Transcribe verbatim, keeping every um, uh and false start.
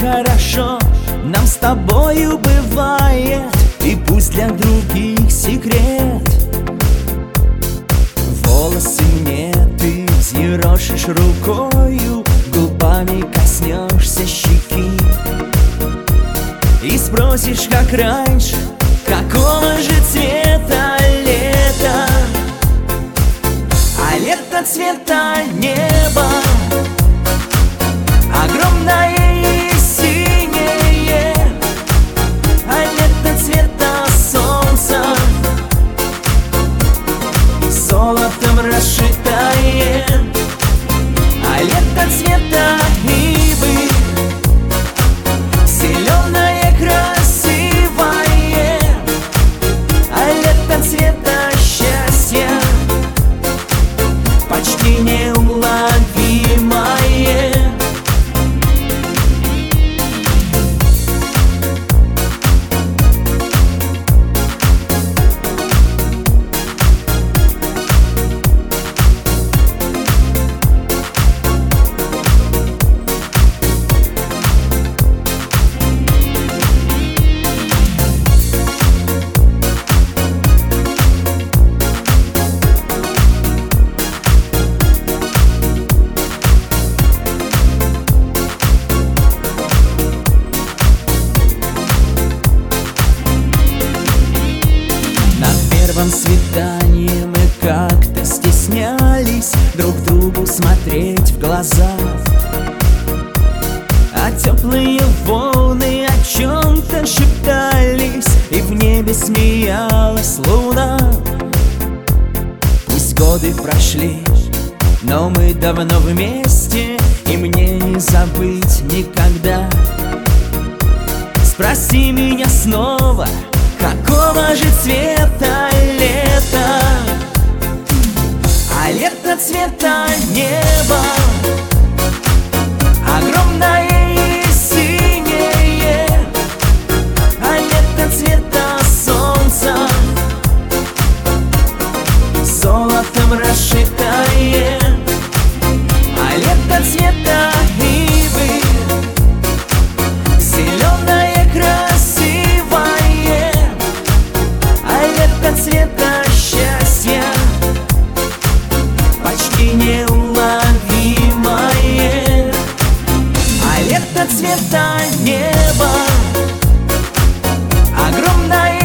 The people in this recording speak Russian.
хорошо нам с тобою бывает, и пусть для других секрет. Волосы мне ты взъерошишь рукою, губами коснешься щеки и спросишь, как раньше, какого же цвета лето. А лето цвета неба, огромное и синее, а лето цвета солнца, золотом расшитое, а лето цвета ивы, зеленое красивое, а лето цвета счастья, почти неуловимое. На первом свидании мы как-то стеснялись друг другу смотреть в глаза, а теплые волны о чем-то шептались, и в небе смеялась луна. Пусть годы прошли, но мы давно вместе, и мне не забыть никогда. Спроси меня снова, какого же цвета лето? А лето цвета неба, огромное и синее, а лето цвета солнца, золотом расшитое, а лето цвета ивы, зеленое красивое, а лето цвета счастья, почти неуловимое, а лето цвета неба, огромное